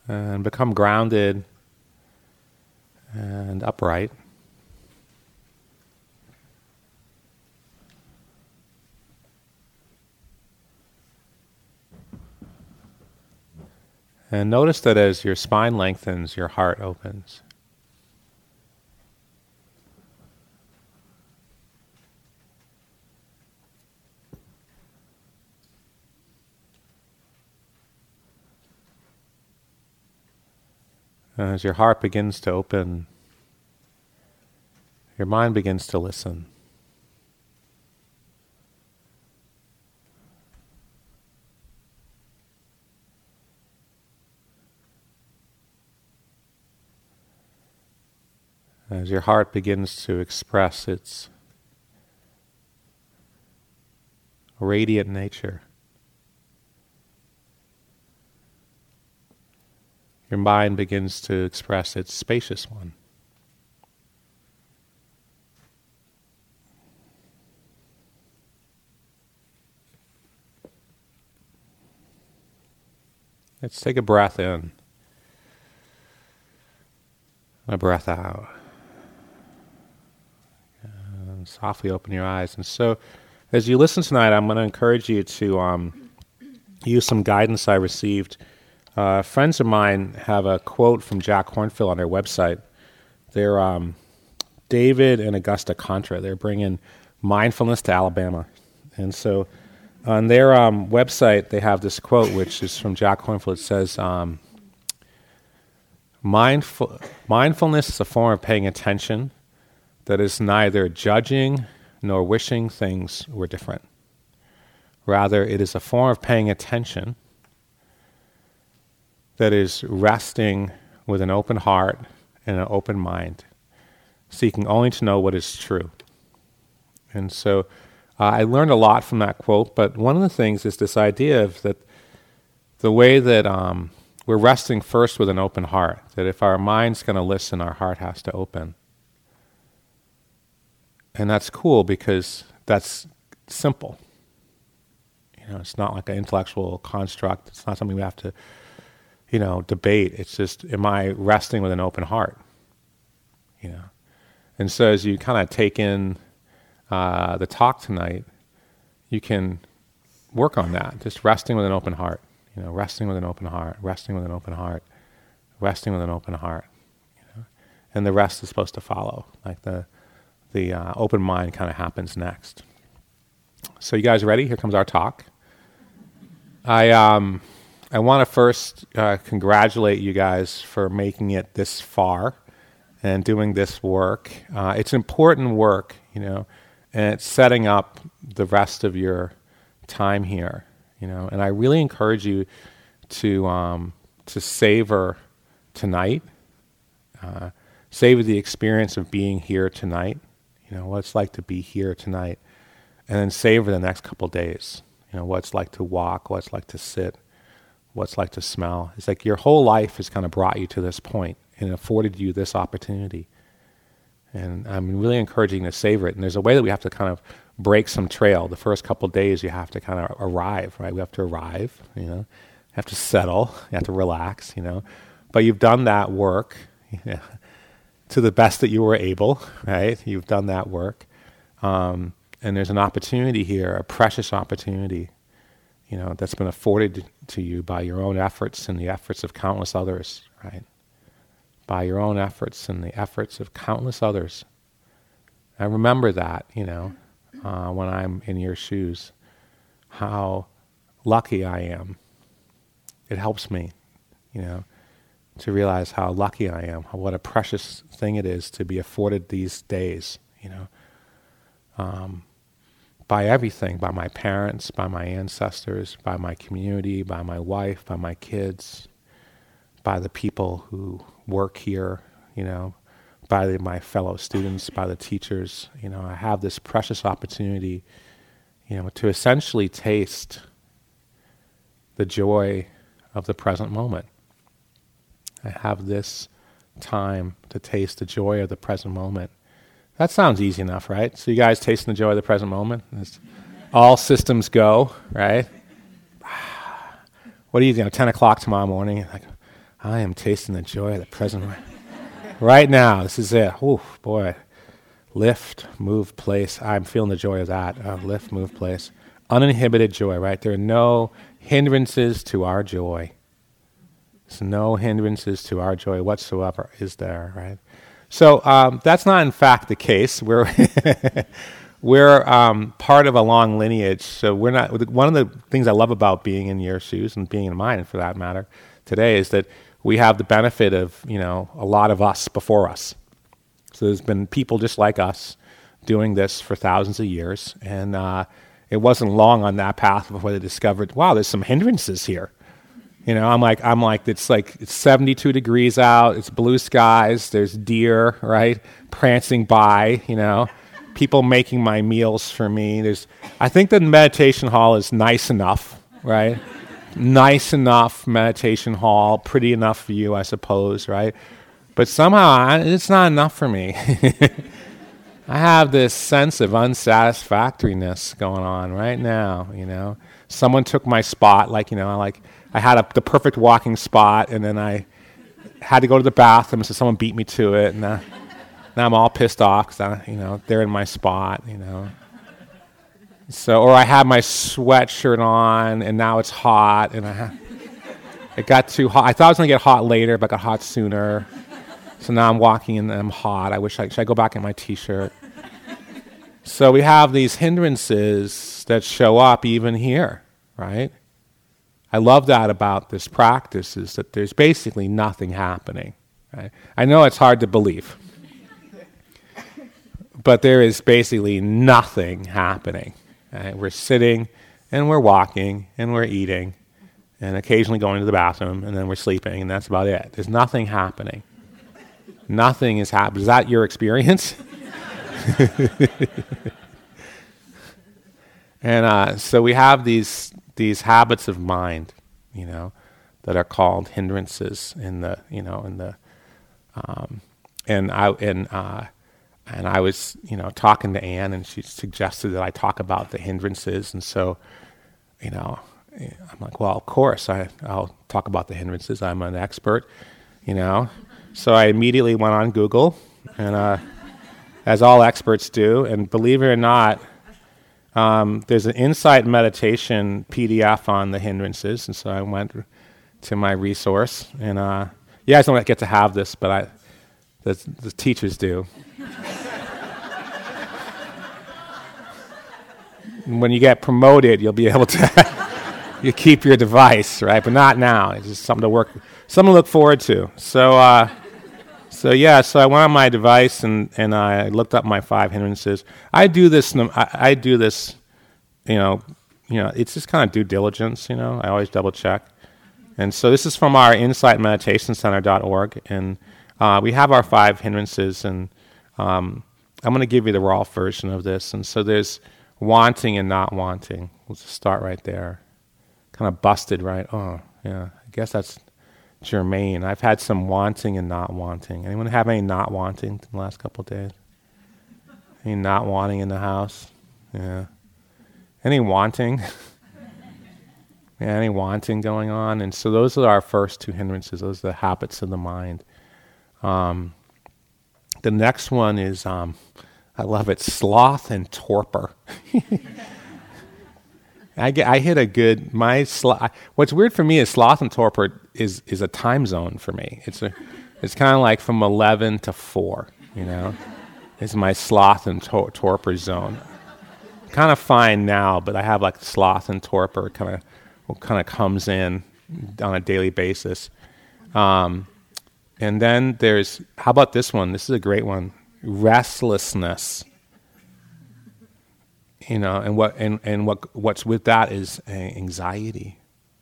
and become grounded and upright. And notice that as your spine lengthens, your heart opens. And as your heart begins to open, your mind begins to listen. As your heart begins to express its radiant nature, your mind begins to express its spacious one. Let's take a breath in, a breath out. And softly open your eyes. And so, as you listen tonight, I'm going to encourage you to use some guidance I received. Friends of mine have a quote from Jack Kornfield on their website. They're David and Augusta Contra. They're bringing mindfulness to Alabama. And so on their website, they have this quote, which is from Jack Kornfield. It says, mindfulness is a form of paying attention that is neither judging nor wishing things were different. Rather, it is a form of paying attention that is resting with an open heart and an open mind, seeking only to know what is true. And so I learned a lot from that quote, but one of the things is this idea of that the way that we're resting first with an open heart, that if our mind's going to listen, our heart has to open. And that's cool because that's simple. You know, it's not like an intellectual construct. It's not something we have to, debate. It's just, am I resting with an open heart? And so as you kind of take in the talk tonight, you can work on that. Just resting with an open heart. Resting with an open heart. Resting with an open heart. Resting with an open heart. And the rest is supposed to follow. Like the open mind kind of happens next. So you guys ready? Here comes our talk. I want to first congratulate you guys for making it this far and doing this work. It's important work, and it's setting up the rest of your time here, And I really encourage you to savor tonight, savor the experience of being here tonight. What it's like to be here tonight, and then savor the next couple days. What it's like to walk, what it's like to sit, what it's like to smell. It's like your whole life has kind of brought you to this point and afforded you this opportunity. And I'm really encouraging you to savor it. And there's a way that we have to kind of break some trail. The first couple days you have to kind of arrive, right? We have to arrive, you have to settle, you have to relax, But you've done that work, to the best that you were able, right? You've done that work. And there's an opportunity here, a precious opportunity, that's been afforded to you by your own efforts and the efforts of countless others, right? By your own efforts and the efforts of countless others. I remember that, when I'm in your shoes, how lucky I am. It helps me, to realize how lucky I am, what a precious thing it is to be afforded these days, by everything, by my parents, by my ancestors, by my community, by my wife, by my kids, by the people who work here, by my fellow students, by the teachers. I have this precious opportunity, to essentially taste the joy of the present moment. I have this time to taste the joy of the present moment. That sounds easy enough, right? So you guys tasting the joy of the present moment? All systems go, right? What do you 10 o'clock tomorrow morning? Like, I am tasting the joy of the present right now. This is it. Oh, boy. Lift, move, place. I'm feeling the joy of that. Lift, move, place. Uninhibited joy, right? There are no hindrances to our joy. There's no hindrances to our joy whatsoever, is there, right? So that's not in fact the case. We're we're part of a long lineage, so we're not. One of the things I love about being in your shoes and being in mine, for that matter, today is that we have the benefit of a lot of us before us. So there's been people just like us doing this for thousands of years, and it wasn't long on that path before they discovered, wow, there's some hindrances here. I'm like, it's 72 degrees out, it's blue skies, there's deer, right, prancing by, people making my meals for me. I think the meditation hall is nice enough, right? Nice enough meditation hall, pretty enough for you, I suppose, right? But somehow it's not enough for me. I have this sense of unsatisfactoriness going on right now, Someone took my spot, I had the perfect walking spot, and then I had to go to the bathroom, so someone beat me to it, and now I'm all pissed off because they're in my spot, So, or I had my sweatshirt on, and now it's hot, and it got too hot. I thought it was going to get hot later, but it got hot sooner. So now I'm walking and I'm hot. Should I go back in my t-shirt? So we have these hindrances that show up even here, right? I love that about this practice, is that there's basically nothing happening. Right? I know it's hard to believe, but there is basically nothing happening. Right? We're sitting and we're walking and we're eating and occasionally going to the bathroom, and then we're sleeping, and that's about it. There's nothing happening. Nothing is happening. Is that your experience? And so we have these habits of mind, that are called hindrances and I was, talking to Anne, and she suggested that I talk about the hindrances, and so, I'm like, well, of course I'll talk about the hindrances. I'm an expert, So I immediately went on Google, and as all experts do, and believe it or not, there's an Insight Meditation PDF on the hindrances, and so I went to my resource, and you guys don't get to have this, but the teachers do. When you get promoted, you'll be able to you keep your device, right? But not now. It's just something to look forward to. So I went on my device and I looked up my 5 hindrances. I do this. It's just kind of due diligence. I always double check. And so this is from our insightmeditationcenter.org, and we have our 5 hindrances. And I'm going to give you the raw version of this. And so there's wanting and not wanting. We'll just start right there. Kind of busted, right? Oh, yeah. I guess that's germane. I've had some wanting and not wanting. Anyone have any not wanting in the last couple of days? Any not wanting in the house? Yeah. Any wanting? Yeah, any wanting going on? And so those are our first 2 hindrances. Those are the habits of the mind. The next one is, I love it, sloth and torpor. I hit a good, what's weird for me is sloth and torpor is a time zone for me. It's kind of like from 11 to 4, It's my sloth and torpor zone. Kind of fine now, but I have like sloth and torpor kind of comes in on a daily basis. And then there's, how about this one? This is a great one. Restlessness. And what's with that is anxiety.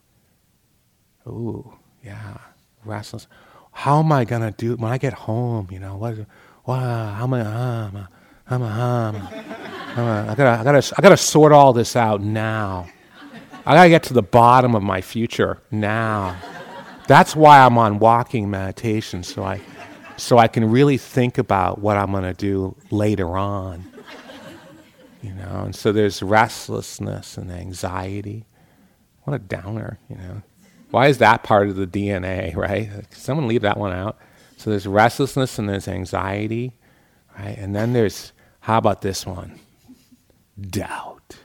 Ooh, yeah, restless. How am I gonna do when I get home? I gotta sort all this out now. I gotta get to the bottom of my future now. That's why I'm on walking meditation, so I can really think about what I'm gonna do later on. And so there's restlessness and anxiety. What a downer, Why is that part of the DNA, right? Can someone leave that one out? So there's restlessness and there's anxiety, right? And then there's, how about this one? Doubt.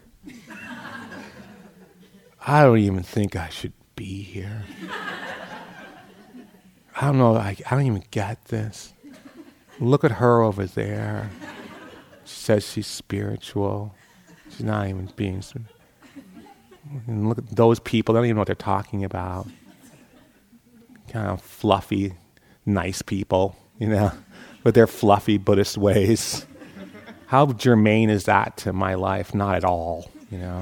I don't even think I should be here. I don't know, I don't even get this. Look at her over there. She says she's spiritual. She's not even being spiritual. And look at those people, they don't even know what they're talking about. Kind of fluffy, nice people, with their fluffy Buddhist ways. How germane is that to my life? Not at all,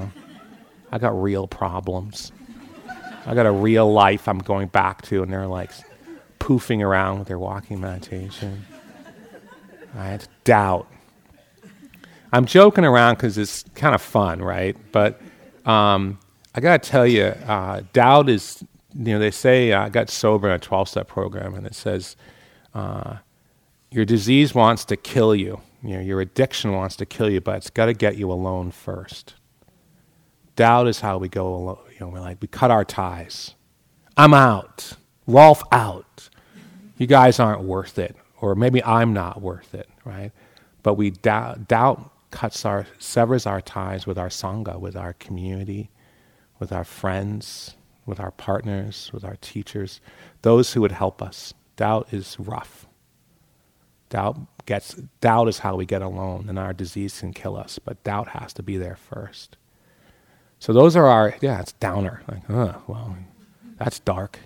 I got real problems. I got a real life I'm going back to, and they're like poofing around with their walking meditation. Right? Doubt. I'm joking around because it's kind of fun, right? But I got to tell you, doubt is, they say, I got sober in a 12-step program, and it says, your disease wants to kill you. Your addiction wants to kill you, but it's got to get you alone first. Doubt is how we go alone. We're like, we cut our ties. I'm out. Rolf out. You guys aren't worth it. Or maybe I'm not worth it, right? But we doubt severs our ties with our sangha, with our community, with our friends, with our partners, with our teachers, those who would help us. Doubt is rough. Doubt is how we get alone, and our disease can kill us, but doubt has to be there first. So those are it's downer. Like, well, that's dark,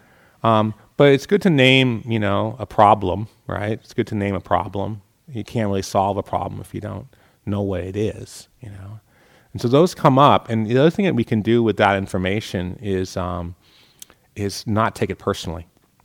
But it's good to name, a problem, right? It's good to name a problem. You can't really solve a problem if you don't know what it is, And so those come up, and the other thing that we can do with that information is not take it personally.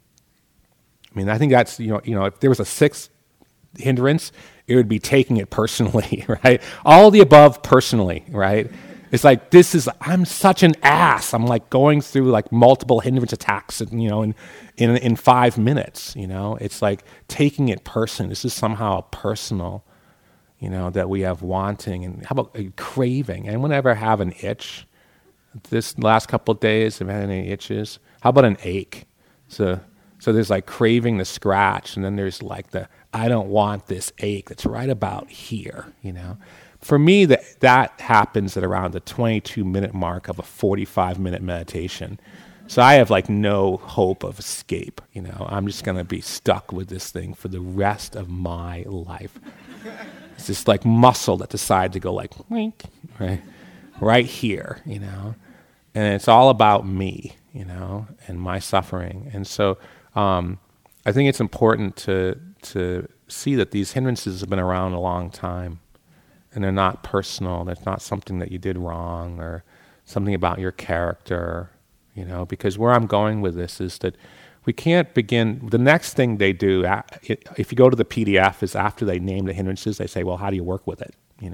I mean, I think that's, if there was a sixth hindrance, it would be taking it personally, right? All the above personally, right? It's like, I'm such an ass. I'm like going through like multiple hindrance attacks, in 5 minutes, It's like taking it personally. This is somehow personal, that we have wanting. And how about a craving? Anyone ever have an itch? This last couple of days, have had any itches? How about an ache? So there's like craving the scratch, and then there's like the I don't want this ache that's right about here, For me, that happens at around the 22-minute mark of a 45-minute meditation. So I have like no hope of escape, I'm just going to be stuck with this thing for the rest of my life. It's this like muscle that decides to go like, wink, right here, And it's all about me, and my suffering. And so I think it's important to see that these hindrances have been around a long time. And they're not personal. That's not something that you did wrong or something about your character, because where I'm going with this is that we can't begin. The next thing they do, if you go to the PDF, is after they name the hindrances, they say, well, how do you work with it,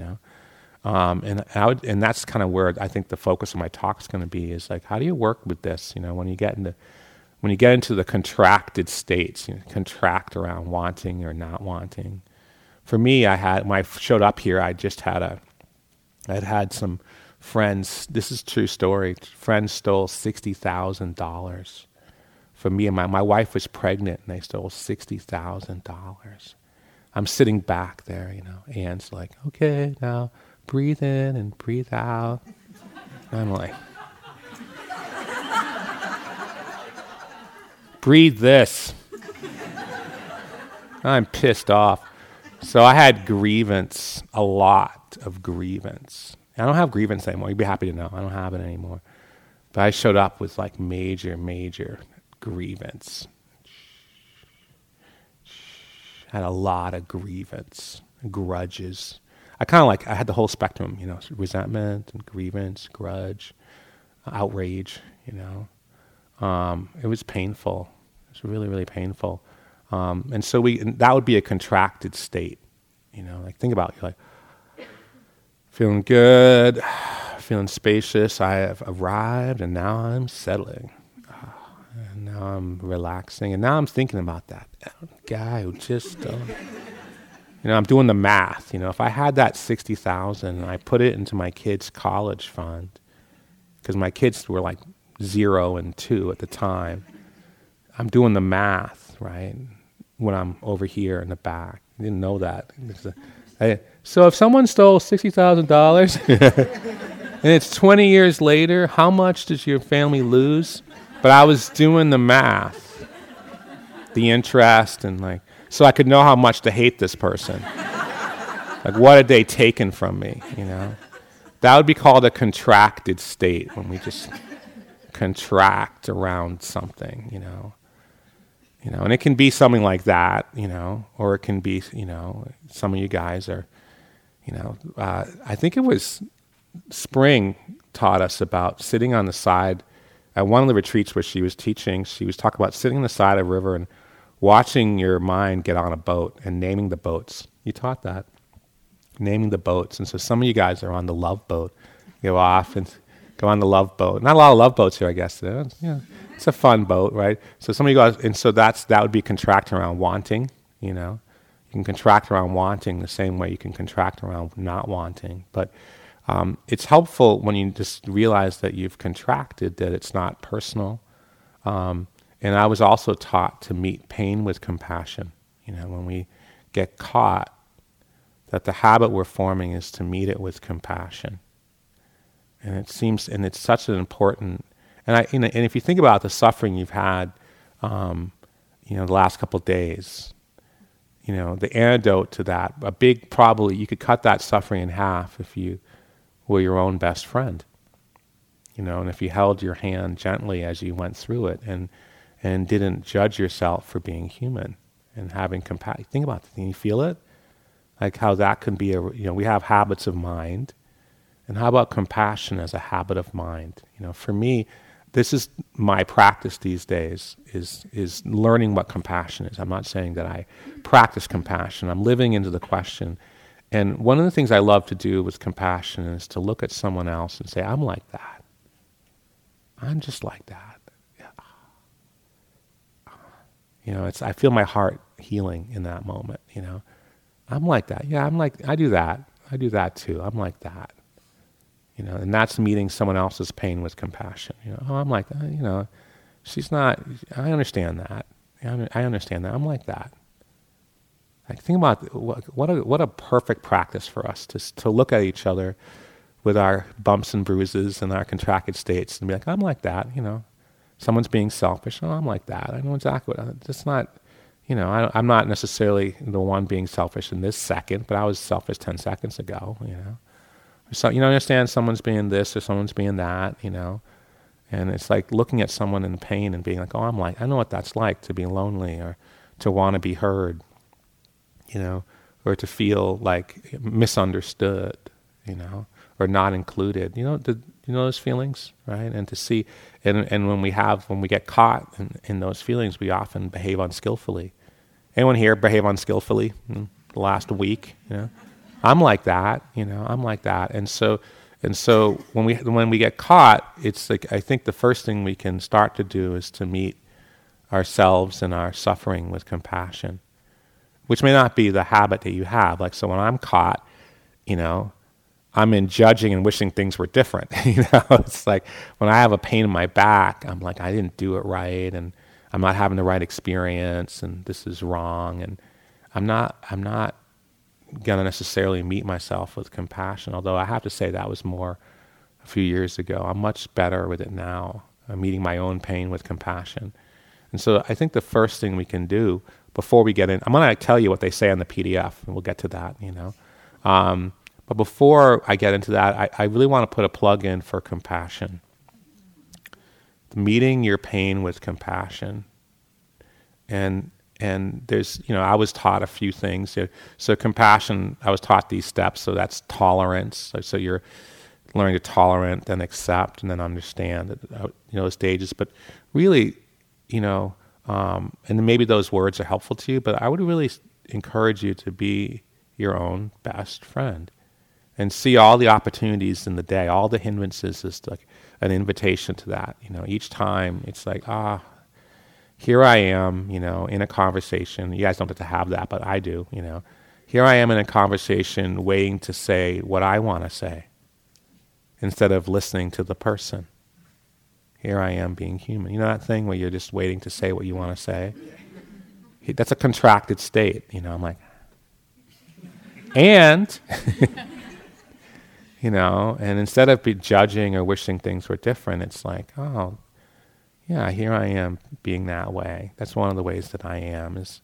And that's kind of where I think the focus of my talk is going to be, is like, how do you work with this, when you get into the contracted states, contract around wanting or not wanting. For me, when I showed up here, I had some friends. This is a true story. Friends stole $60,000 from me, and my wife was pregnant, and they stole $60,000. I'm sitting back there, Anne's like, okay, now breathe in and breathe out. And I'm like, breathe this. I'm pissed off. So I had a lot of grievance. I don't have grievance anymore. You'd be happy to know. I don't have it anymore. But I showed up with like major grievance. Had a lot of grievance, grudges. I had the whole spectrum, resentment and grievance, grudge, outrage, It was painful. It was really, really painful. And so that would be a contracted state, like think about it, like feeling good, feeling spacious. I have arrived, and now I'm settling, and now I'm relaxing, and now I'm thinking about that guy who just, I'm doing the math. If I had that 60,000 and I put it into my kids' college fund, because my kids were like 0 and 2 at the time. I'm doing the math, right? When I'm over here in the back. I didn't know that. So if someone stole $60,000 and it's 20 years later, how much does your family lose? But I was doing the math, the interest, and like, so I could know how much to hate this person. Like, what had they taken from me, you know? That would be called a contracted state, when we just contract around something, you know. And it can be something like that, you know, or it can be, you know, some of you guys are, you know, I think it was Spring taught us about sitting on the side at one of the retreats where she was teaching. She was talking about sitting on the side of a river and watching your mind get on a boat and naming the boats. You taught that, naming the boats. And so some of you guys are on the love boat. Go off and go on the love boat. Not a lot of love boats here, I guess. Yeah, it's a fun boat, right? So some of you guys, and so that would be contracting around wanting, you know. You can contract around wanting the same way you can contract around not wanting. But it's helpful when you just realize that you've contracted, that it's not personal. And I was also taught to meet pain with compassion. You know, when we get caught, that the habit we're forming is to meet it with compassion. And it seems, and it's such an important, and if you think about the suffering you've had, you know, the last couple of days, you know, the antidote to that, probably you could cut that suffering in half if you were your own best friend, you know, and if you held your hand gently as you went through it and didn't judge yourself for being human and having compassion. Think about it. Can you feel it? Like how that can be you know, we have habits of mind, and how about compassion as a habit of mind? You know, for me, this is my practice these days, is learning what compassion is. I'm not saying that I practice compassion. I'm living into the question. And one of the things I love to do with compassion is to look at someone else and say, I'm like that. I'm just like that. Yeah. You know, I feel my heart healing in that moment, you know. I'm like that. Yeah, I do that. I do that too. I'm like that. You know, and that's meeting someone else's pain with compassion. You know, oh, I'm like that. You know, she's not. I understand that. I understand that. I'm like that. Like, think about what a perfect practice for us to look at each other with our bumps and bruises and our contracted states and be like, I'm like that. You know, someone's being selfish. Oh, I'm like that. I know exactly what. It's not. You know, I'm not necessarily the one being selfish in this second, but I was selfish 10 seconds ago. You know. So, you know, understand someone's being this or someone's being that, you know, and it's like looking at someone in pain and being like, oh, I know what that's like to be lonely or to want to be heard, you know, or to feel like misunderstood, you know, or not included, you know, those feelings, right? And to see, and when we get caught in those feelings, we often behave unskillfully. Anyone here behave unskillfully in the last week, you know? I'm like that, you know. I'm like that, and so when we get caught, it's like I think the first thing we can start to do is to meet ourselves and our suffering with compassion, which may not be the habit that you have. Like, so when I'm caught, you know, I'm in judging and wishing things were different. You know, it's like when I have a pain in my back, I'm like, I didn't do it right, and I'm not having the right experience, and this is wrong, and I'm not going to necessarily meet myself with compassion, although I have to say that was more a few years ago. I'm much better with it now. I'm meeting my own pain with compassion. And so I think the first thing we can do before we get in, I'm going to tell you what they say on the PDF, and we'll get to that, you know. But before I get into that, I really want to put a plug in for compassion. Meeting your pain with compassion. And there's, you know, I was taught a few things. So compassion, I was taught these steps. So that's tolerance. So you're learning to tolerate, then accept, and then understand, you know, those stages. But really, you know, and maybe those words are helpful to you, but I would really encourage you to be your own best friend and see all the opportunities in the day, all the hindrances as like an invitation to that. You know, each time it's like, here I am, you know, in a conversation. You guys don't have to have that, but I do, you know. Here I am in a conversation waiting to say what I want to say instead of listening to the person. Here I am being human. You know that thing where you're just waiting to say what you want to say? That's a contracted state. I'm like, and, and instead of be judging or wishing things were different, it's like, oh, yeah, here I am being that way. That's one of the ways that I am is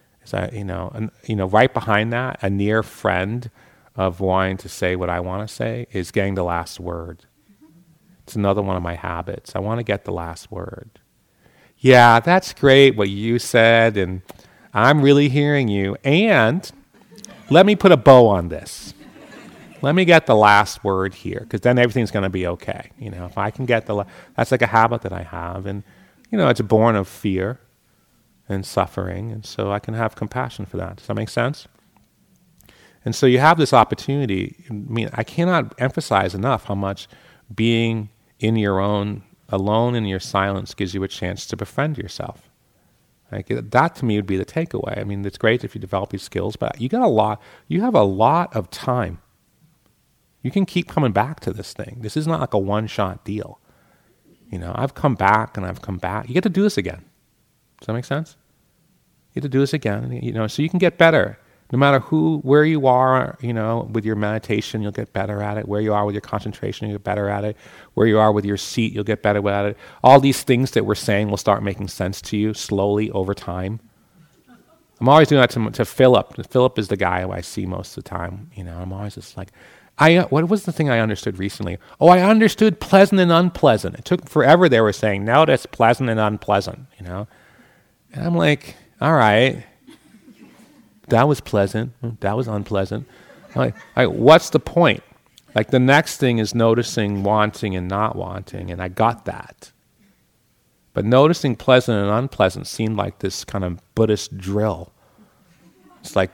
right behind that, a near friend of wanting to say what I want to say is getting the last word. It's another one of my habits. I want to get the last word. Yeah, that's great what you said, and I'm really hearing you. And let me put a bow on this. Let me get the last word here, because then everything's going to be okay. If I can get that's like a habit that I have, and it's born of fear and suffering, and so I can have compassion for that. Does that make sense? And so you have this opportunity. I cannot emphasize enough how much being in your own, alone in your silence gives you a chance to befriend yourself. That to me would be the takeaway. It's great if you develop these skills, but you have a lot of time. You can keep coming back to this thing. This is not like a one-shot deal. I've come back and I've come back. You get to do this again. Does that make sense? You get to do this again, so you can get better. No matter where you are, with your meditation, you'll get better at it. Where you are with your concentration, you'll get better at it. Where you are with your seat, you'll get better at it. All these things that we're saying will start making sense to you slowly over time. I'm always doing that to Philip. Philip is the guy who I see most of the time. I'm always just like, what was the thing I understood recently? Oh, I understood pleasant and unpleasant. It took forever. They were saying, now that's pleasant and unpleasant, And I'm like, all right. That was pleasant. That was unpleasant. What's the point? The next thing is noticing wanting and not wanting, and I got that. But noticing pleasant and unpleasant seemed like this kind of Buddhist drill. It's like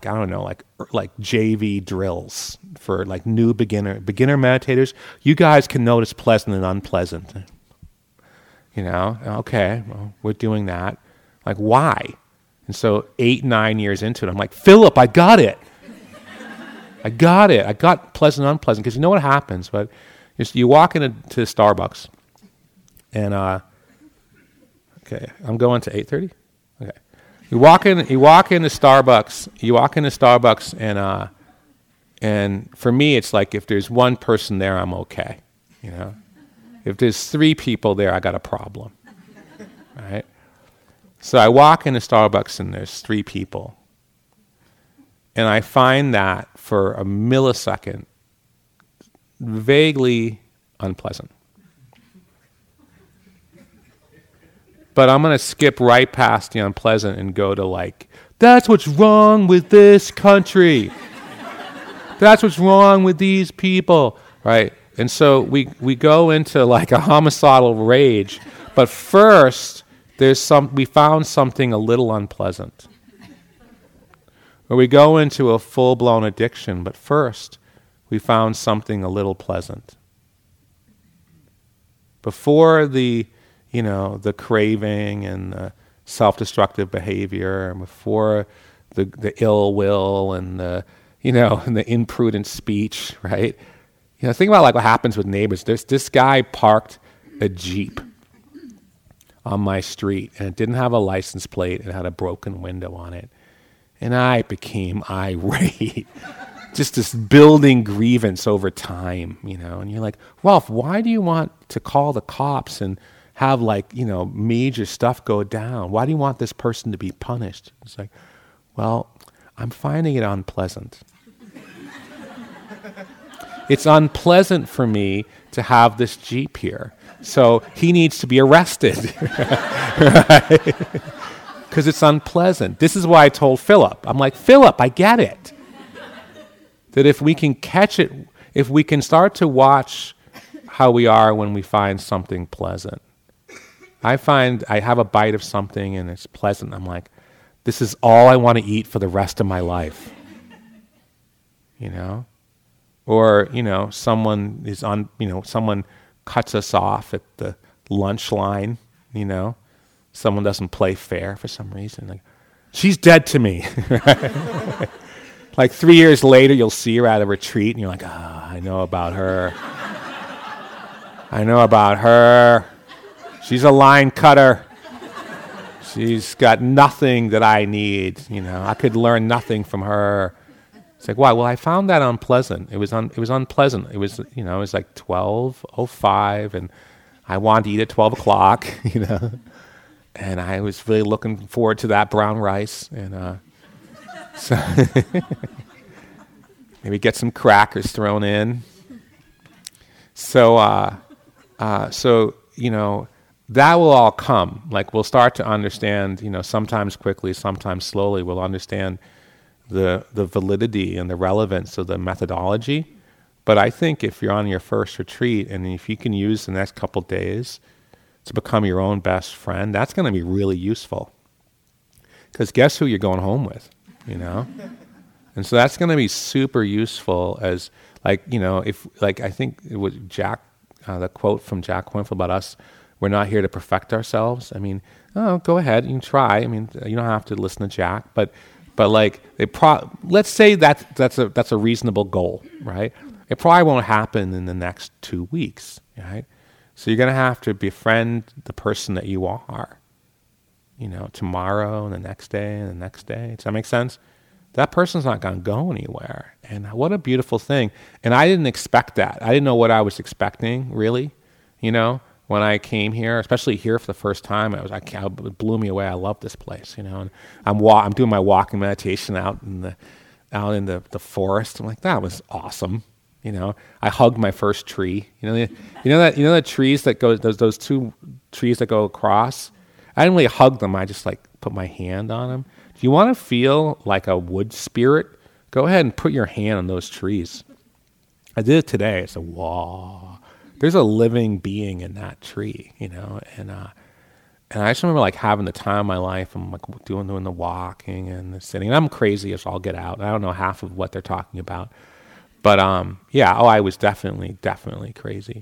JV drills for new beginner meditators. You guys can notice pleasant and unpleasant. Okay, well, we're doing that. Why? And so 8-9 years into it, I'm like, Philip, I got it. I got pleasant and unpleasant. Because you know what happens? But you walk into Starbucks, and okay, I'm going to 8:30. Okay, you walk into Starbucks, and for me, it's like if there's one person there, I'm okay. If there's 3 people there, I got a problem. Right? So I walk into Starbucks and there's 3 people. And I find that for a millisecond vaguely unpleasant. But I'm going to skip right past the unpleasant and go to that's what's wrong with this country. That's what's wrong with these people, right? And so we go into a homicidal rage. But first, we found something a little unpleasant. Or we go into a full-blown addiction, but first we found something a little pleasant. Before the craving and the self-destructive behavior, and before the ill will and the imprudent speech, right? Think about what happens with neighbors. There's this guy parked a Jeep on my street, and it didn't have a license plate. It had a broken window on it. And I became irate. Just this building grievance over time, And you're like, Ralph, why do you want to call the cops and have major stuff go down? Why do you want this person to be punished? It's like, well, I'm finding it unpleasant. It's unpleasant for me to have this Jeep here. So he needs to be arrested, right? Because it's unpleasant. This is why I told Philip. I'm like, Philip, I get it. That if we can catch it, if we can start to watch how we are when we find something pleasant. I find I have a bite of something and it's pleasant. I'm like, this is all I want to eat for the rest of my life. Or, someone is on, someone cuts us off at the lunch line, Someone doesn't play fair for some reason. She's dead to me. 3 years later, you'll see her at a retreat, and you're like, I know about her. I know about her. She's a line cutter. She's got nothing that I need. I could learn nothing from her. It's like, why? Well, I found that unpleasant. It was unpleasant. It was, it was like 12:05, and I wanted to eat at 12 o'clock, and I was really looking forward to that brown rice, and so maybe get some crackers thrown in. So, that will all come. Like, we'll start to understand, sometimes quickly, sometimes slowly, we'll understand the validity and the relevance of the methodology. But I think if you're on your first retreat and if you can use the next couple days to become your own best friend, that's going to be really useful. Because guess who you're going home with, And so that's going to be super useful as, I think it was Jack, the quote from Jack Kornfield about us, we're not here to perfect ourselves. I mean, go ahead, you can try. I mean, you don't have to listen to Jack, but let's say that's a reasonable goal, right? It probably won't happen in the next 2 weeks, right? So you're going to have to befriend the person that you are, tomorrow and the next day and the next day. Does that make sense? That person's not going to go anywhere. And what a beautiful thing. And I didn't expect that. I didn't know what I was expecting, really, when I came here, especially here for the first time. It blew me away. I love this place, and I'm doing my walking meditation out in the forest. I'm like, that was awesome. I hugged my first tree. The trees that go, those two trees that go across. I didn't really hug them. I just put my hand on them. Do you want to feel like a wood spirit? Go ahead and put your hand on those trees. I did it today. I said, wow, there's a living being in that tree, and I just remember having the time of my life. I'm doing the walking and the sitting. And I'm crazy as all get out. I don't know half of what they're talking about. But I was definitely crazy.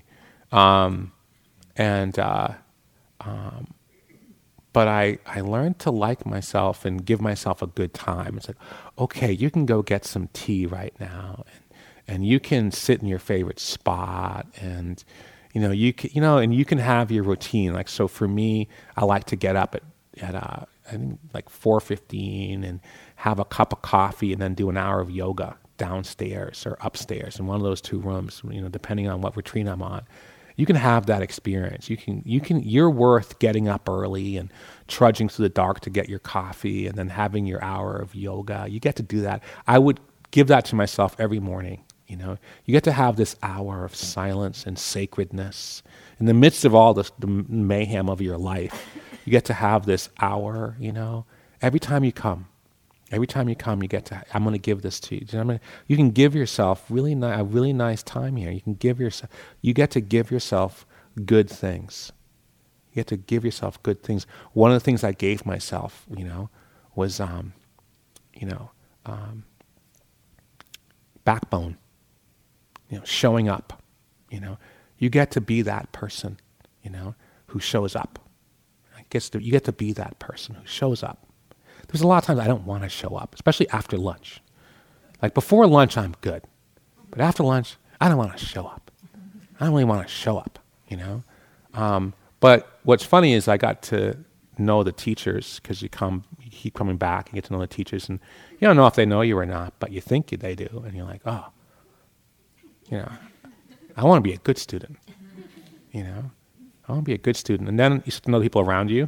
But I learned to like myself and give myself a good time. It's like, okay, you can go get some tea right now, and you can sit in your favorite spot, and you can have your routine. So for me, I like to get up at I think 4:15 and have a cup of coffee and then do an hour of yoga downstairs or upstairs in one of those two rooms, depending on what retreat I'm on. You can have that experience. You're worth getting up early and trudging through the dark to get your coffee and then having your hour of yoga. You get to do that. I would give that to myself every morning. You get to have this hour of silence and sacredness in the midst of all the mayhem of your life. You get to have this hour, every time you come. Every time you come, I'm going to give this to you. You can give yourself a really nice time here. You get to give yourself good things. You get to give yourself good things. One of the things I gave myself, was, backbone. Showing up. You get to be that person, who shows up. You get to be that person who shows up. There's a lot of times I don't want to show up, especially after lunch. Before lunch, I'm good. But after lunch, I don't want to show up. I don't really want to show up, But what's funny is I got to know the teachers because you keep coming back and get to know the teachers. And you don't know if they know you or not, but you think they do. And you're like, oh, I want to be a good student. I want to be a good student. And then you start to know the people around you,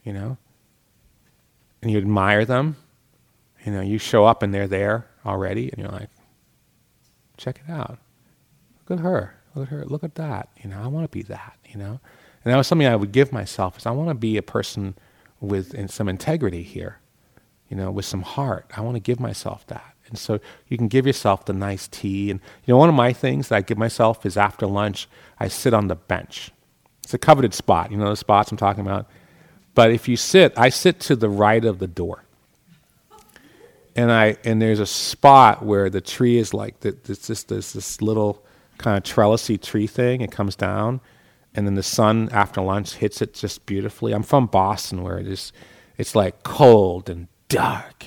and you admire them. You show up and they're there already, and you're like, check it out. Look at her. Look at that. I want to be that, And that was something I would give myself, is I want to be a person with some integrity here, with some heart. I want to give myself that. And so you can give yourself the nice tea. And, one of my things that I give myself is after lunch, I sit on the bench. It's a coveted spot, the spots I'm talking about. But if you I sit to the right of the door. And there's a spot where the tree is there's this little kind of trellisy tree thing. It comes down, and then the sun after lunch hits it just beautifully. I'm from Boston, where it's cold and dark.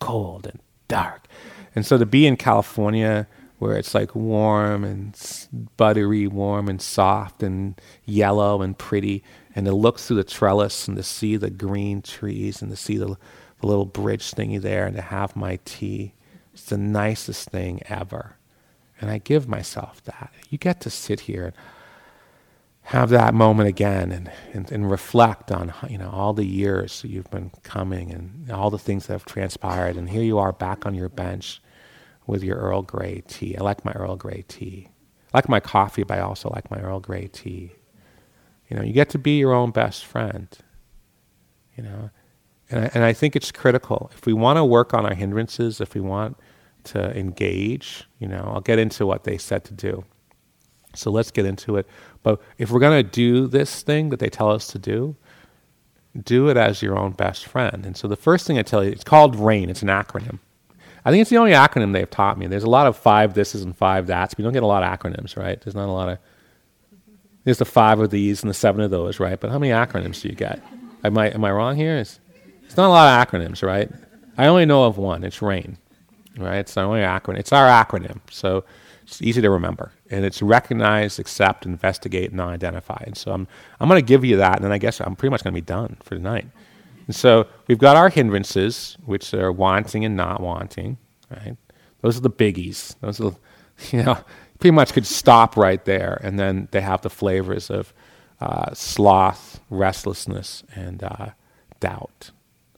And so to be in California, where it's warm and buttery warm and soft and yellow and pretty, and to look through the trellis and to see the green trees and to see the little bridge thingy there and to have my tea. It's the nicest thing ever. And I give myself that. You get to sit here and have that moment again and reflect on, all the years that you've been coming and all the things that have transpired. And here you are back on your bench with your Earl Grey tea. I like my Earl Grey tea. I like my coffee, but I also like my Earl Grey tea. You get to be your own best friend. And I think it's critical. If we want to work on our hindrances, if we want to engage, I'll get into what they said to do. So let's get into it. But if we're going to do this thing that they tell us to do it as your own best friend. And so the first thing I tell you, it's called RAIN. It's an acronym. I think it's the only acronym they've taught me. There's a lot of 5 thises and 5 that's, but you don't get a lot of acronyms, right? There's not a lot of, there's the 5 of these and the 7 of those, right? But how many acronyms do you get? Am I wrong here? It's not a lot of acronyms, right? I only know of one. It's RAIN, right? It's our only acronym. It's our acronym. So it's easy to remember. And it's recognize, accept, investigate, and non-identify. And so I'm going to give you that, and then I guess I'm pretty much going to be done for tonight. And so we've got our hindrances, which are wanting and not wanting, right? Those are the biggies. Those are, pretty much could stop right there. And then they have the flavors of sloth, restlessness, and doubt.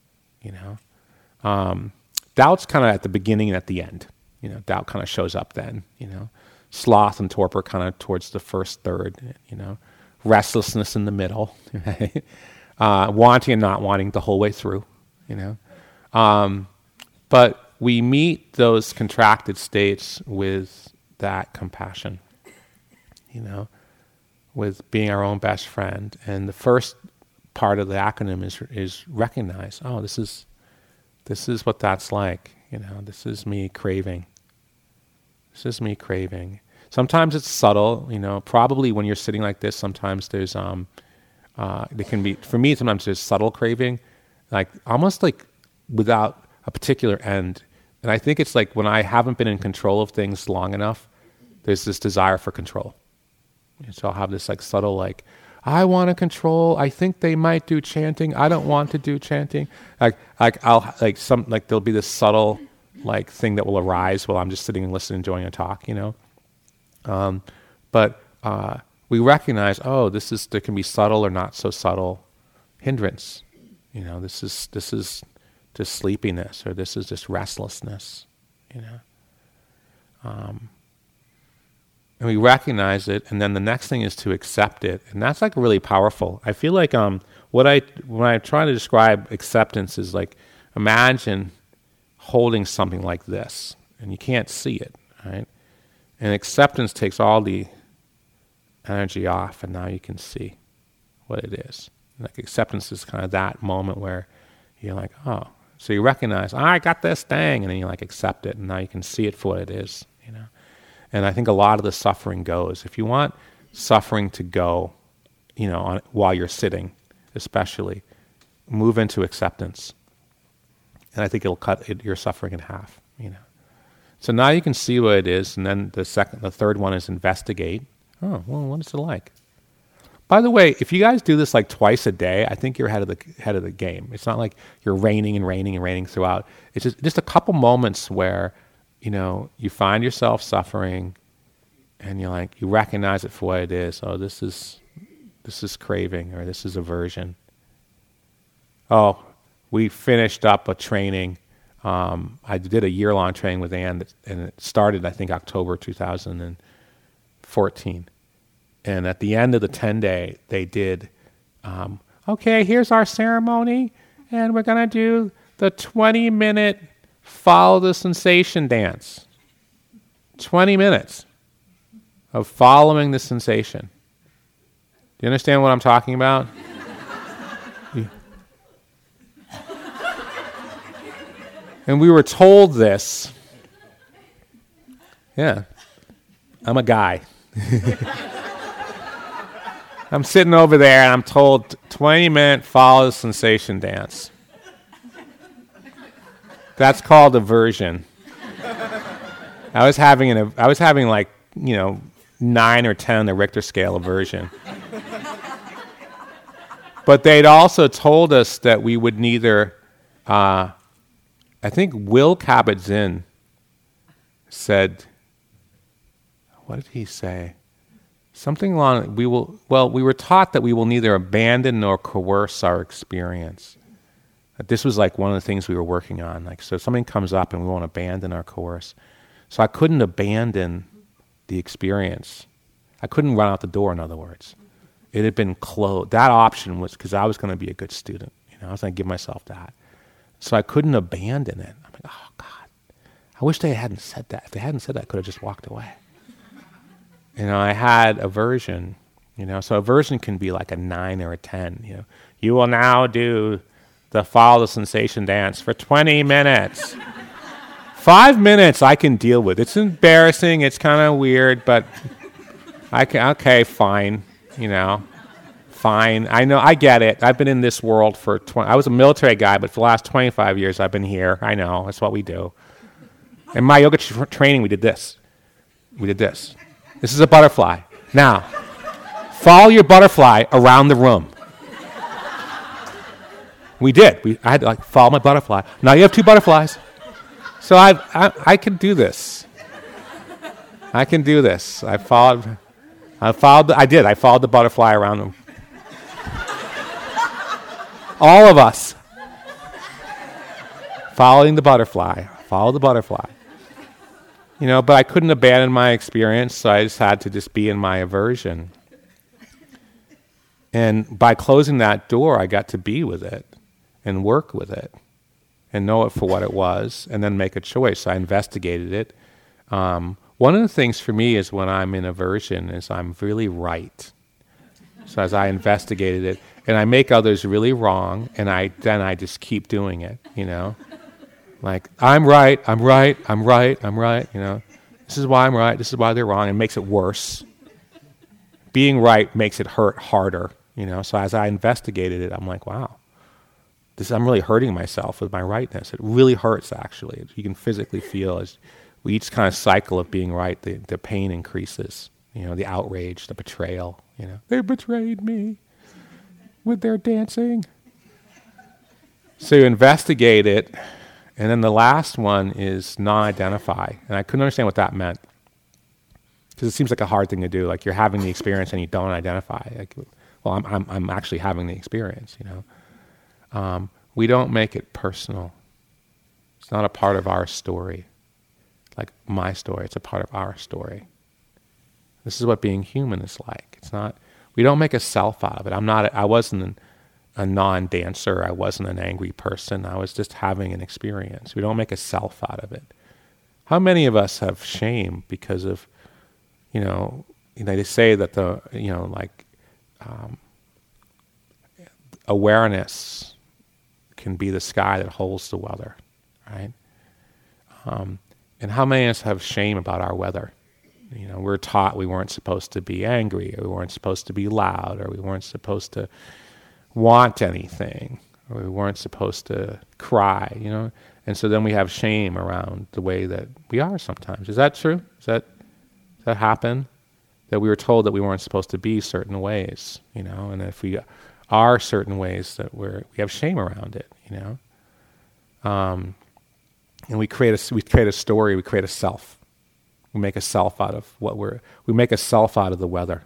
Doubt's kind of at the beginning and at the end. Doubt kind of shows up then. Sloth and torpor kind of towards the first third. Restlessness in the middle. Right? Wanting and not wanting the whole way through. But we meet those contracted states with that compassion. With being our own best friend. And the first part of the acronym is recognize, this is what that's like. This is me craving. This is me craving. Sometimes it's subtle, probably when you're sitting like this, sometimes there's, there can be, for me, sometimes there's subtle craving, like almost like without a particular end. And I think it's like when I haven't been in control of things long enough, there's this desire for control. And so I'll have this like subtle, like, I want to control. I think they might do chanting. I don't want to do chanting. There'll be this subtle like thing that will arise while I'm just sitting and listening, enjoying a talk, But we recognize, there can be subtle or not so subtle hindrance. This is just sleepiness, or this is just restlessness. And we recognize it, and then the next thing is to accept it, and that's like really powerful. I feel like when I try to describe acceptance is like, imagine holding something like this, and you can't see it, right? And acceptance takes all the energy off, and now you can see what it is. Like acceptance is kind of that moment where you're like, so you recognize, I got this thing, and then you like accept it, and now you can see it for what it is, And I think a lot of the suffering goes. If you want suffering to go, while you're sitting, especially, move into acceptance. And I think it'll cut your suffering in half, So now you can see what it is, and then the third one is investigate. Oh, well, what is it like? By the way, if you guys do this like twice a day, I think you're ahead of the game. It's not like you're raining and raining and raining throughout. It's just a couple moments where you find yourself suffering, and you recognize it for what it is. Oh, this is craving, or this is aversion. Oh, we finished up a training. I did a year-long training with Ann, and it started, I think, October 2014. And at the end of the 10-day, they did, okay, here's our ceremony, and we're going to do the 20-minute follow the sensation dance. 20 minutes of following the sensation. Do you understand what I'm talking about? And we were told this. Yeah. I'm a guy. I'm sitting over there and I'm told 20-minute follow the sensation dance. That's called aversion. I was having 9 or 10 on the Richter scale aversion. But they'd also told us that we would neither, I think Will Kabat-Zinn said, what did he say? Something along, we were taught that we will neither abandon nor coerce our experience. This was like one of the things we were working on. Like, so something comes up and we won't abandon or coerce. So I couldn't abandon the experience. I couldn't run out the door, in other words. It had been closed. That option was because I was going to be a good student. I was going to give myself that. So I couldn't abandon it. I'm like, oh, God. I wish they hadn't said that. If they hadn't said that, I could have just walked away. I had aversion. So aversion can be like a 9 or a 10. You will now do the follow the sensation dance for 20 minutes. 5 minutes I can deal with. It's embarrassing. It's kind of weird, but I can. Okay, fine. Fine. I know. I get it. I've been in this world for 20. I was a military guy, but for the last 25 years I've been here. I know. That's what we do. In my yoga training, we did this. This is a butterfly. Now, follow your butterfly around the room. We did. I had to follow my butterfly. Now you have 2 butterflies. So I can do this. I can do this. I followed the butterfly around them. All of us. Following the butterfly. Follow the butterfly. But I couldn't abandon my experience, so I just had to just be in my aversion. And by closing that door, I got to be with it and work with it and know it for what it was and then make a choice. So I investigated it. One of the things for me is when I'm in aversion is I'm really right. So as I investigated it, and I make others really wrong, and then I just keep doing it, Like, I'm right. This is why I'm right, this is why they're wrong. It makes it worse. Being right makes it hurt harder, So as I investigated it, I'm like, wow, I'm really hurting myself with my rightness. It really hurts, actually. You can physically feel as we each kind of cycle of being right, the pain increases, the outrage, the betrayal, They betrayed me with their dancing. So you investigate it. And then the last one is non-identify. And I couldn't understand what that meant. Because it seems like a hard thing to do. Like you're having the experience and you don't identify. Like, well, I'm actually having the experience, We don't make it personal. It's not a part of our story. Like my story, it's a part of our story. This is what being human is like. It's not, we don't make a self out of it. I wasn't a non-dancer. I wasn't an angry person. I was just having an experience. We don't make a self out of it. How many of us have shame because of, they say that awareness can be the sky that holds the weather, right? And how many of us have shame about our weather? We're taught we weren't supposed to be angry, or we weren't supposed to be loud, or we weren't supposed to want anything, or we weren't supposed to cry, And so then we have shame around the way that we are sometimes. Is that true? Does that happen? That we were told that we weren't supposed to be certain ways, And if we are certain ways, that we have shame around it, And we create a story. We create a self. We make a self out of we make a self out of the weather.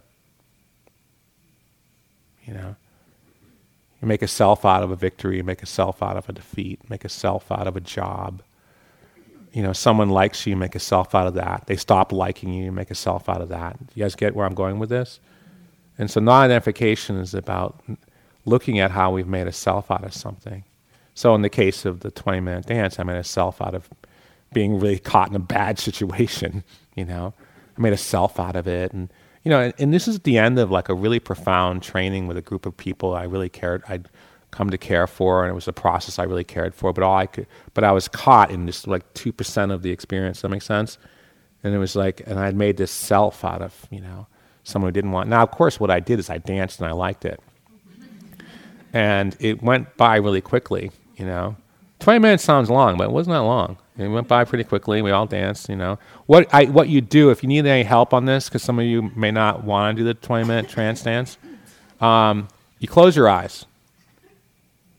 You make a self out of a victory, you make a self out of a defeat, make a self out of a job. Someone likes you, make a self out of that. They stop liking you, make a self out of that. You guys get where I'm going with this? And so non-identification is about looking at how we've made a self out of something. So in the case of the 20-minute dance, I made a self out of being really caught in a bad situation, I made a self out of it. And and this is the end of like a really profound training with a group of people I'd come to care for, and it was a process I really cared for, but I was caught in just like 2% of the experience. Does that make sense? And it was like, and I'd made this self out of, someone who didn't want. Now, of course, what I did is I danced and I liked it. And it went by really quickly, 20 minutes sounds long, but it wasn't that long. It went by pretty quickly. We all danced, What you do, if you need any help on this, because some of you may not want to do the 20-minute trance dance, you close your eyes.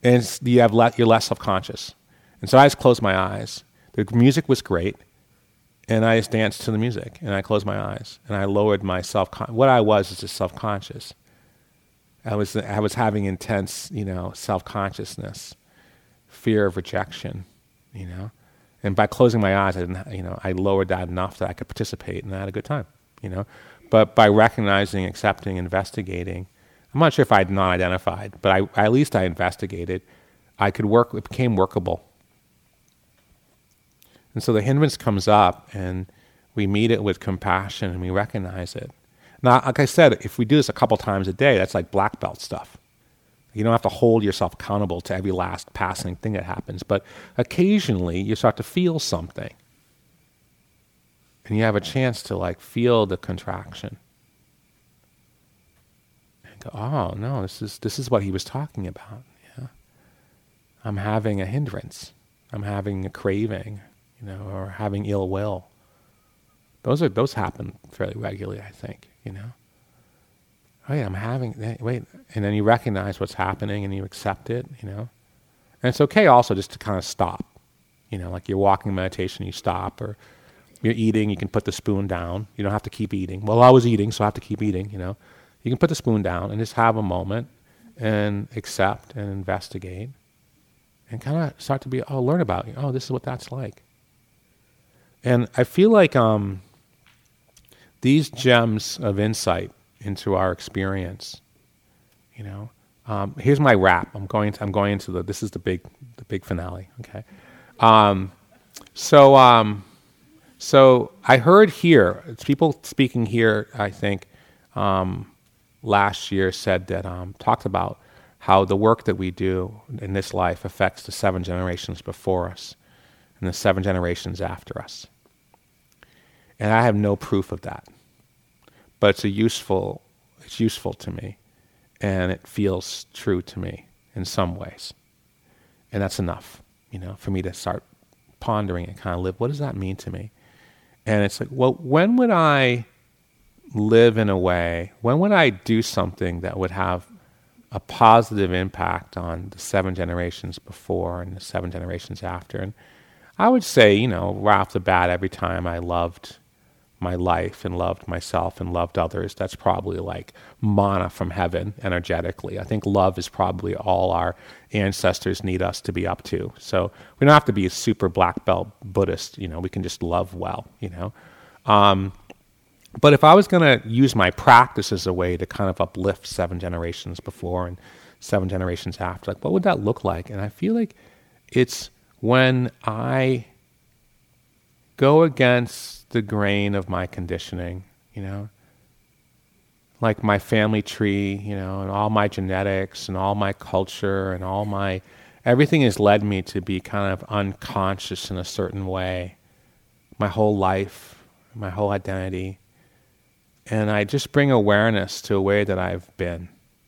and you're less self-conscious. And so I just closed my eyes. The music was great, and I just danced to the music, and I closed my eyes, and I lowered my what I was is just self-conscious. I was having intense, self-consciousness, fear of rejection, and by closing my eyes, I lowered that enough that I could participate, and I had a good time, But by recognizing, accepting, investigating, I'm not sure if I'd not identified, but at least I investigated. It became workable. And so the hindrance comes up, and we meet it with compassion, and we recognize it. Now, like I said, if we do this a couple times a day, that's like black belt stuff. You don't have to hold yourself accountable to every last passing thing that happens, but occasionally you start to feel something. And you have a chance to feel the contraction. And go, oh no, this is what he was talking about. Yeah. I'm having a hindrance. I'm having a craving, or having ill will. Those happen fairly regularly, I think, Oh yeah, and then you recognize what's happening and you accept it, And it's okay also just to kind of stop, like you're walking meditation, you stop, or you're eating, you can put the spoon down. You don't have to keep eating. Well, I was eating, so I have to keep eating, You can put the spoon down and just have a moment and accept and investigate and kind of start to learn about, this is what that's like. And I feel like these gems of insight into our experience, here's my wrap. I'm going into this is the big finale. Okay. So I heard here, it's people speaking here, I think, last year said that, talked about how the work that we do in this life affects the 7 generations before us and the 7 generations after us. And I have no proof of that. But it's useful to me, and it feels true to me in some ways. And that's enough, for me to start pondering and kind of live, what does that mean to me? And it's like, well, when would I live in a way, when would I do something that would have a positive impact on the 7 generations before and the 7 generations after? And I would say, right off the bat, every time I loved my life and loved myself and loved others, that's probably like manna from heaven energetically. I think love is probably all our ancestors need us to be up to. So we don't have to be a super black belt Buddhist, we can just love well, But if I was going to use my practice as a way to kind of uplift 7 generations before and 7 generations after, what would that look like? And I feel like it's when I go against the grain of my conditioning, like my family tree, and all my genetics and all my culture and everything has led me to be kind of unconscious in a certain way, my whole life, my whole identity. And I just bring awareness to a way that I've been.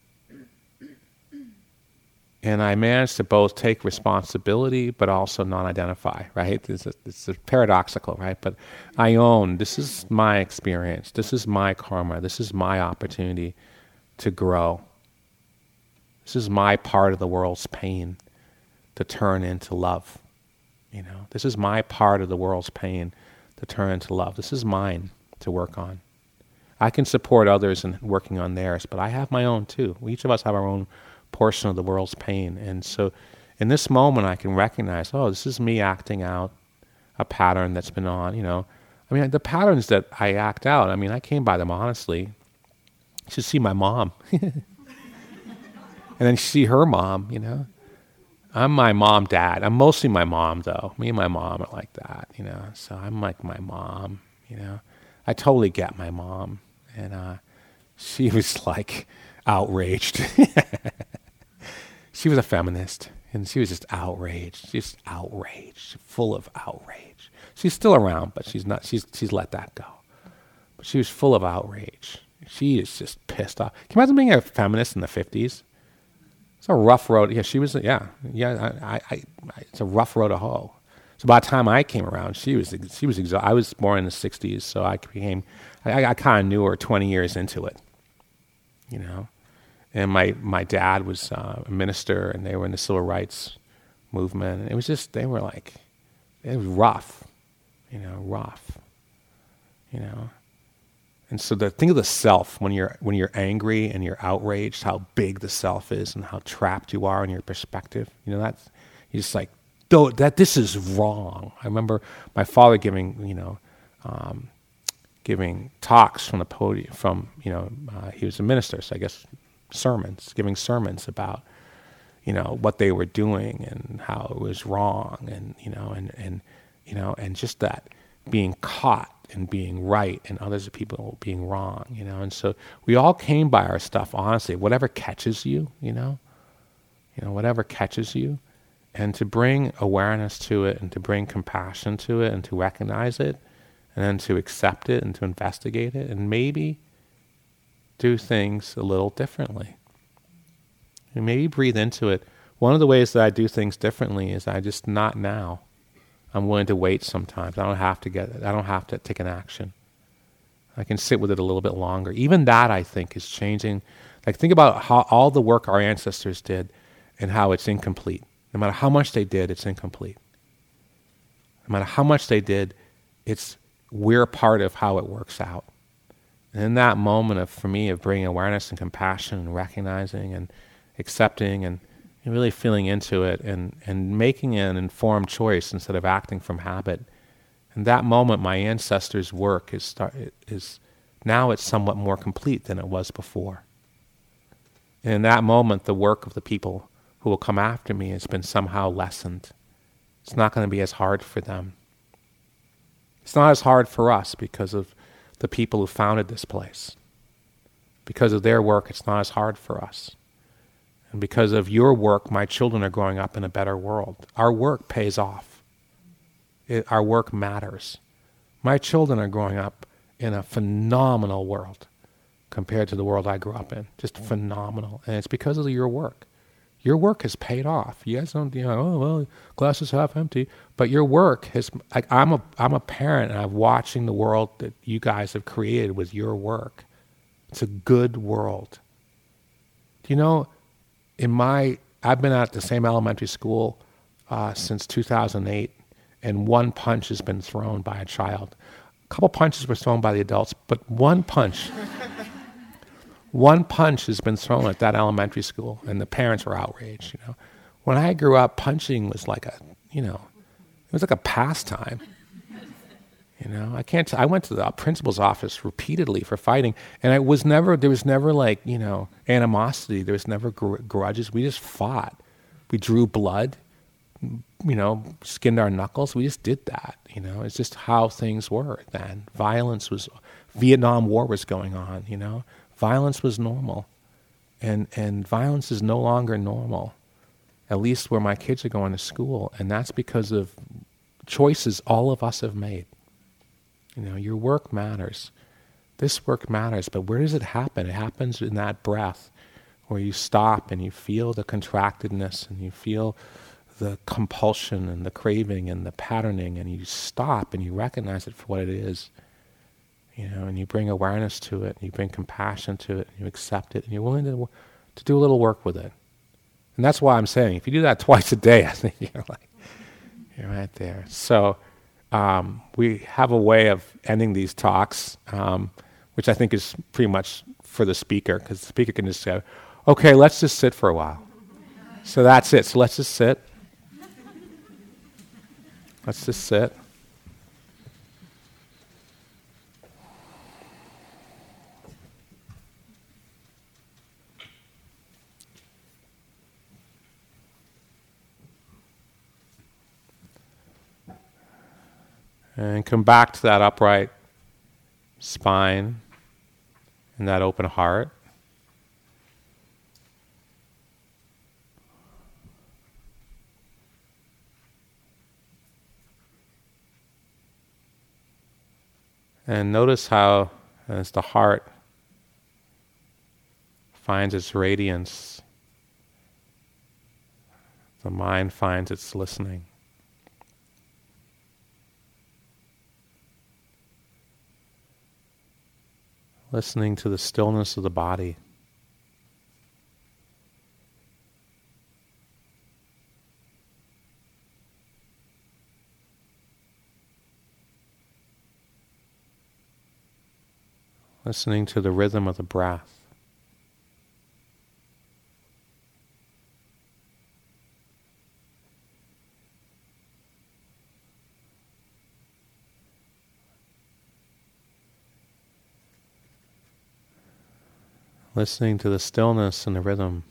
And I manage to both take responsibility, but also non-identify, right? It's paradoxical, right? But I own, this is my experience. This is my karma. This is my opportunity to grow. This is my part of the world's pain to turn into love. This is my part of the world's pain to turn into love. This is mine to work on. I can support others in working on theirs, but I have my own too. Each of us have our own portion of the world's pain. And so in this moment, I can recognize, this is me acting out a pattern that's been on, the patterns that I act out, I came by them honestly. You should see my mom. And then see her mom, I'm my mom, dad. I'm mostly my mom, though. Me and my mom are like that, So I'm like my mom, I totally get my mom. And she was like outraged. She was a feminist, and she was just outraged. She's outraged, full of outrage. She's still around, but she's not. She's let that go. But she was full of outrage. She is just pissed off. Can you imagine being a feminist in the 50s? It's a rough road. Yeah, she was. Yeah. It's a rough road to hoe. So by the time I came around, she was exhausted. I was born in the 60s, so I kind of knew her 20 years into it, And my dad was a minister, and they were in the civil rights movement. And it was just, it was rough, rough, And so think of the self when you're angry and you're outraged, how big the self is and how trapped you are in your perspective. That's, you're just like, this is wrong. I remember my father giving talks from the podium. He was a minister, so I guess giving sermons about what they were doing and how it was wrong, and just that being caught and being right and others people being wrong, And so we all came by our stuff, honestly, whatever catches you, whatever catches you, and to bring awareness to it and to bring compassion to it and to recognize it and then to accept it and to investigate it and maybe do things a little differently. And maybe breathe into it. One of the ways that I do things differently is I just not now. I'm willing to wait sometimes. I don't have to take an action. I can sit with it a little bit longer. Even that, I think, is changing. Like, think about how all the work our ancestors did and how it's incomplete. No matter how much they did, it's incomplete. No matter how much they did, we're part of how it works out. And in that moment for me, of bringing awareness and compassion and recognizing and accepting and really feeling into it and making an informed choice instead of acting from habit. In that moment, my ancestors' work is now it's somewhat more complete than it was before. And in that moment, the work of the people who will come after me has been somehow lessened. It's not going to be as hard for them. It's not as hard for us because of the people who founded this place. Because of their work, it's not as hard for us. And because of your work, my children are growing up in a better world. Our work pays off. Our work matters. My children are growing up in a phenomenal world compared to the world I grew up in. Just phenomenal. And it's because of your work. Your work has paid off. You guys don't, oh, well, glass is half empty. But your work has, I'm a parent and I'm watching the world that you guys have created with your work. It's a good world. I've been at the same elementary school since 2008, and one punch has been thrown by a child. A couple punches were thrown by the adults, but one punch has been thrown at that elementary school, and the parents were outraged. When I grew up, punching was like it was like a pastime. I went to the principal's office repeatedly for fighting, and there was never animosity. There was never grudges. We just fought. We drew blood, skinned our knuckles. We just did that, It's just how things were then. Vietnam War was going on, Violence was normal, and violence is no longer normal, at least where my kids are going to school, and that's because of choices all of us have made. Your work matters. This work matters, but where does it happen? It happens in that breath where you stop and you feel the contractedness and you feel the compulsion and the craving and the patterning, and you stop and you recognize it for what it is. And you bring awareness to it, and you bring compassion to it, and you accept it, and you're willing to do a little work with it. And that's why I'm saying, if you do that twice a day, I think you're right there. So we have a way of ending these talks, which I think is pretty much for the speaker, because the speaker can just say, okay, let's just sit for a while. So that's it. So let's just sit. Let's just sit. And come back to that upright spine and that open heart. And notice how, as the heart finds its radiance, the mind finds its listening. Listening to the stillness of the body. listening to the rhythm of the breath. Listening to the stillness and the rhythm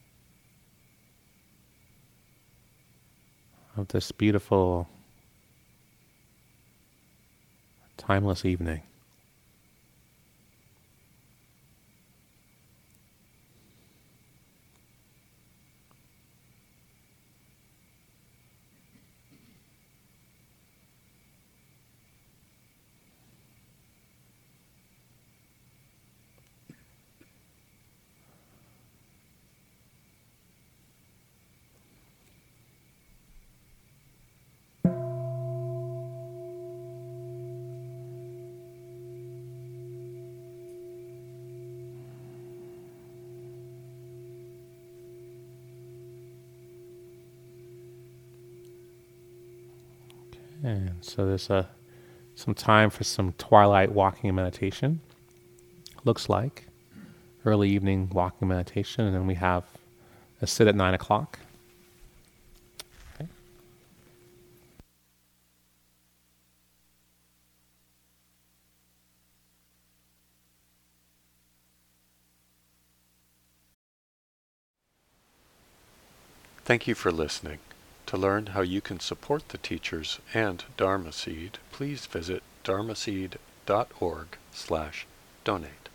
of this beautiful, timeless evening. And so there's some time for some twilight walking and meditation. Looks like early evening walking meditation, and then we have a sit at 9 o'clock. Okay. Thank you for listening. To learn how you can support the teachers and Dharma Seed, please visit dharmaseed.org/donate.